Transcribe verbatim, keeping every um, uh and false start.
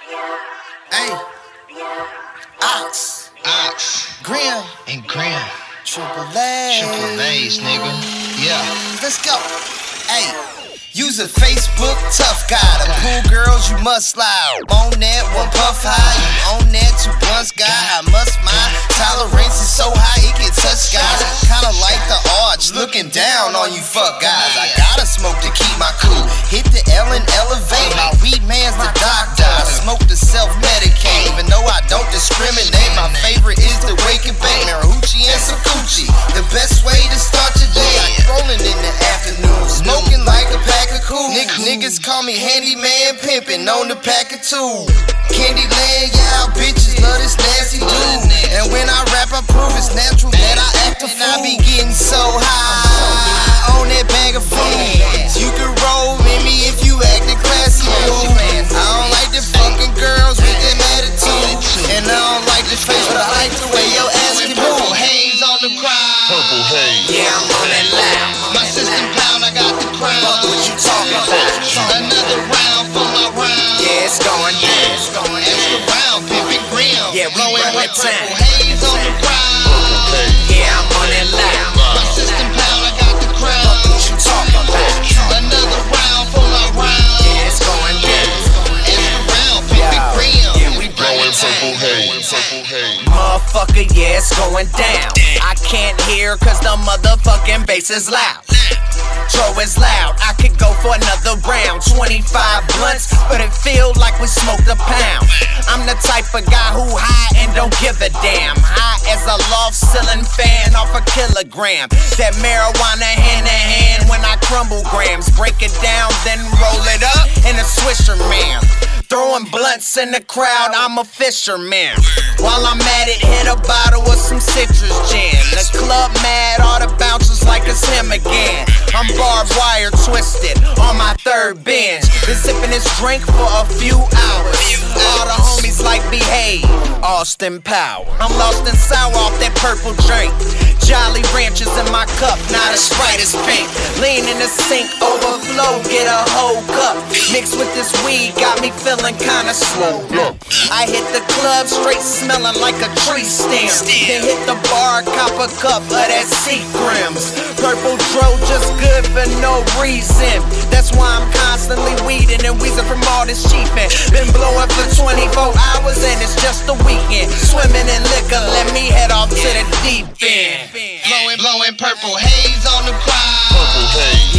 Hey, Ox, Ox, Grim, and Grim, Triple A, Triple A's, nigga. Yeah. Let's go. Hey, use a Facebook tough guy to pull girls. You must slide on that one puff high. You on that two blunts guy. I must my tolerance is so high it can touch guys. Kinda like the arch looking down on you fuck guys. I gotta smoke to keep my cool. Hit the L and elevate. My weed man's the doctor. I smoke to self-medicate. Even though I don't discriminate, my favorite is the wake and bake. Marihucci and some Gucci. The best way to start your day. I'm rolling in the afternoon, smoking like a pack of cool. Nick, niggas call me handyman, pimpin' on the pack of two. Candyland, y'all bitches love this nasty dude. And when I rap, I prove it's natural that I act a fool. I be getting so high on that bag of food. You can roll with me if you actin' classy, boo. I don't like the fucking girls with them attitude, and I don't like the face, but I like the way your ass can move. Purple haze on the crowd. Purple haze. Yeah, I'm on that loud. My system pound, I got the crown. Fuck what you talking about? Another round for my round. Yeah, it's going down. It's going Extra round, pimpin' grim. Yeah, we blowing run with that time. purple haze on the crowd. Purple haze. Yeah, I'm on that loud. My system pound, I got the crown. Fuck what you talking about? Another round for my round. Yeah, it's going down. Extra round, pimpin' grim. Yeah, we Blowing blowing purple time. haze. Purple haze. Motherfucker, yeah, it's going down. I can't hear cause the motherfucking bass is loud. Tro is loud, I could go for another round. Twenty-five blunts, but it feel like we smoked a pound. I'm the type of guy who high and don't give a damn. High as a loft ceiling fan off a kilogram. That marijuana hand in hand when I crumble grams. Break it down, then roll it up in a Swisher man. Throwing blunts in the crowd, I'm a fisherman. While I'm at it, hit a bottle with some citrus gin. The club mad, all the bouncers like it's him again. I'm barbed wire twisted on my third bench. Been sipping this drink for a few hours. All the homies like behave, Austin Power. I'm lost and sour off that purple drink. Jolly Ranchers in my cup, not a Sprite is pink. Lean in the sink, overflow, get a whole cup. Mixed with this weed, got me feeling kinda slow. I hit the club straight smelling like a tree stem. Then hit the bar, cop a cup of that Seagrams. Purple Dro just good for no reason. That's why I'm constantly weeding and wheezing from all this cheapin'. Been blowing for twenty-four hours and it's just a weekend. Swimming in liquor, let me head off to the deep end. Blowing, blowing purple haze on the crowd. Purple haze.